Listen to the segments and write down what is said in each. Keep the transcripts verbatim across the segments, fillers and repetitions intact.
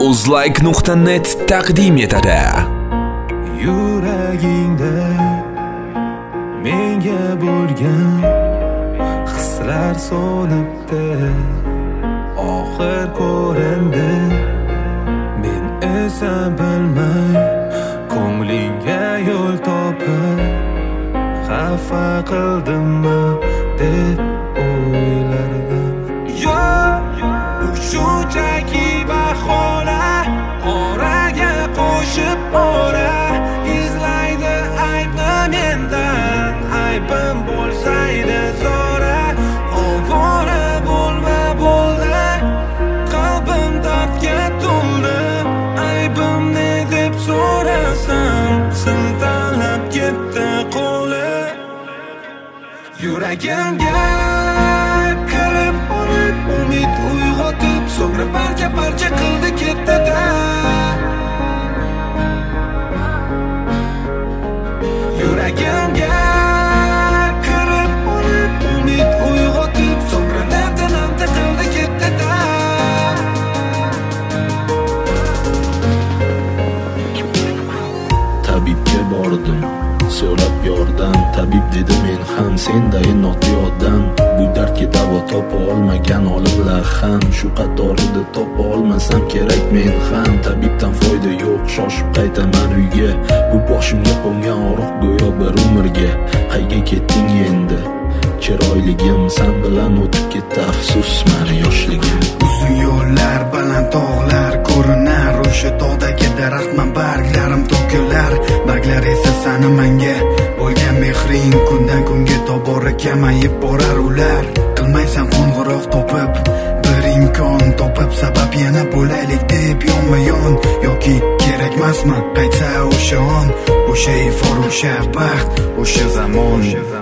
uzlike nuqta net taqdim etadi. Yuragingda menga bo'lgan hislar so'nibdi, oxir ko'rindi. Men esa bilmay ko'nglingga yo'l topib xafa qildimmi deb o'ylardim. Yo'q, bu shunchaki bahona, oraga qo'shib ora izlaydi aybni mendan. Aybim bo'lsaydi zora, ovora bo'lma bo'ldi, qalbim dardga to'ldi. Aybim ne deb so'rasam, sintalab ketdi qo'li. Yuragimga kirib olib umid uyg'otib, so'ngra parcha parcha qildi ketdi-da. Yuragimga kirib olib umid uyg'otib, so'ngra namda namda qildi ketdi-da. Tabibga bordim, so'rab yordam. Tabib dedi men ham senday notiyodam. Bu dardga davo topa olmagan olimlar ham, shu qatorida topa olmasam kerak men ham. Tabibdan foyda yo'q, shoshib qaytaman uyga. Bu boshimga qo'ngan og'riq go'yo bir umrga. Qayga ketding endi? Chiroyligim san bilan o'tib ketdi, afsus mani yoshligim. Uzun yo'llar, baland tog'lar ko'rinar, o'sha tog'dagi daraxtman barglarim to'kilar. Barglar esa sani menga bo'lgan mehring, kundan kunga tobora kamayib borar ular. Qilmaysan qo'ng'iroq topib, bir imkon topib, sabab yana bo'laylik deb yonma-yon. Yoki kerakmasmi qaytsa o'sha on, o'sha ifor, o'sha baxt, o'sha zamon.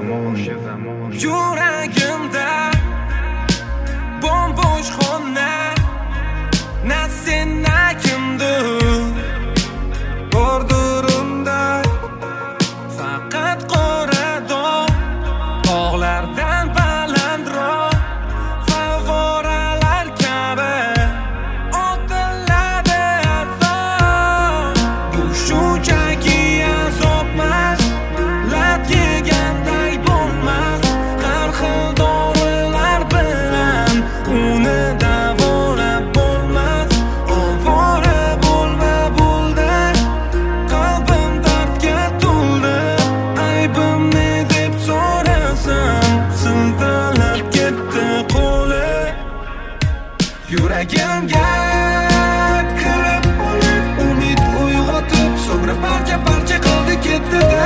Yuragimda bombo'sh xona, na sen na kimdir bordurimda. Faqat qora dog', tog'lardan balandroq favvoralar kabi otiladi azob. Bu shunchaki azobmas, lat yeganday bo'lmas. Har xil dorilar bilan uni davolab bo'lmas. Ovora bo'lma bo'ldi, qalbim dardga to'ldi. Aybim ne deb so'rasam, sintalab ketdi qo'li. Yuragimga kirib olib umid uyg'otib, so'ngra parcha parcha qildi ketdi-da.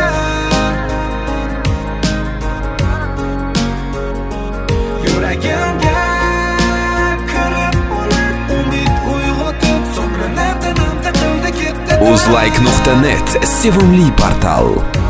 Yuragimga kirib olib umid uyg'otib, so'ngra namda namda qildi ketdi-da. uzlike nuqta net sevimli portal.